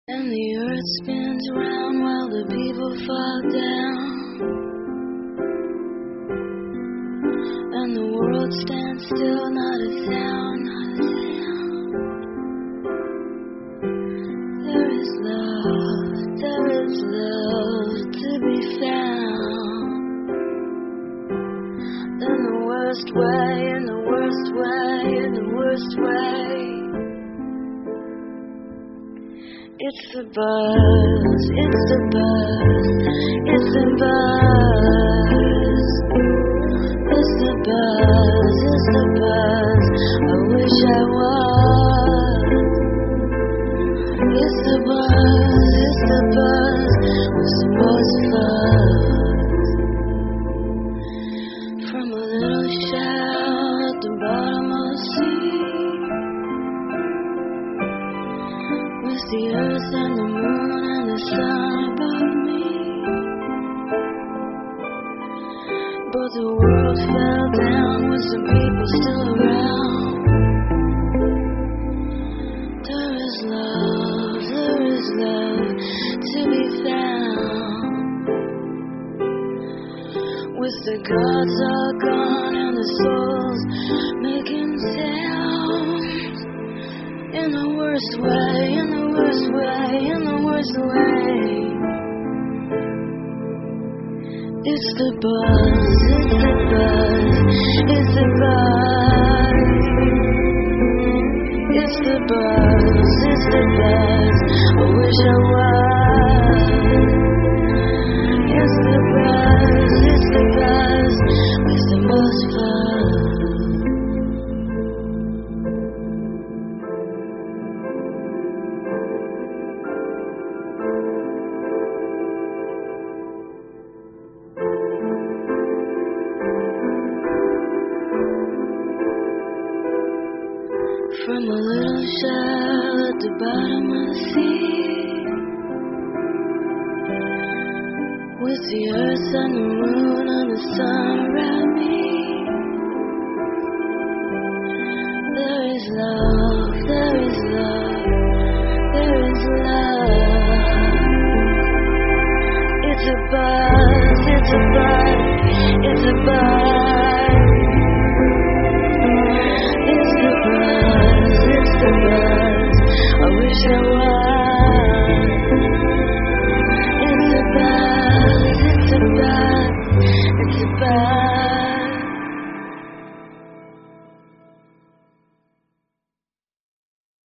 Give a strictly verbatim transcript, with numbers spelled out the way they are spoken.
And the earth spins round while the people fall down, and the world stands still, not a sound, not a sound. There is love, there is love to be found. In the worst way, in the worst way, in the worst way. It's the buzz, it's the buzz, it's the buzz. It's the buzz, it's the buzz, I wish I was. It's the buzz, it's the buzz, with the most fun. From a little shell at the bottom of the sea, with the earth and the moon and the sun above me. But the world fell down with some people still around. There is love, there is love to be found. With the gods all gone and the souls making sound. In the worst way, in the worst way, in the worst way. It's the buzz, it's the buzz, it's the buzz. It's the buzz, it's the buzz, I wish I was. It's the buzz, it's the buzz, with the most fun. From a little shell at the bottom of the sea, with the earth and the moon and the sun around me.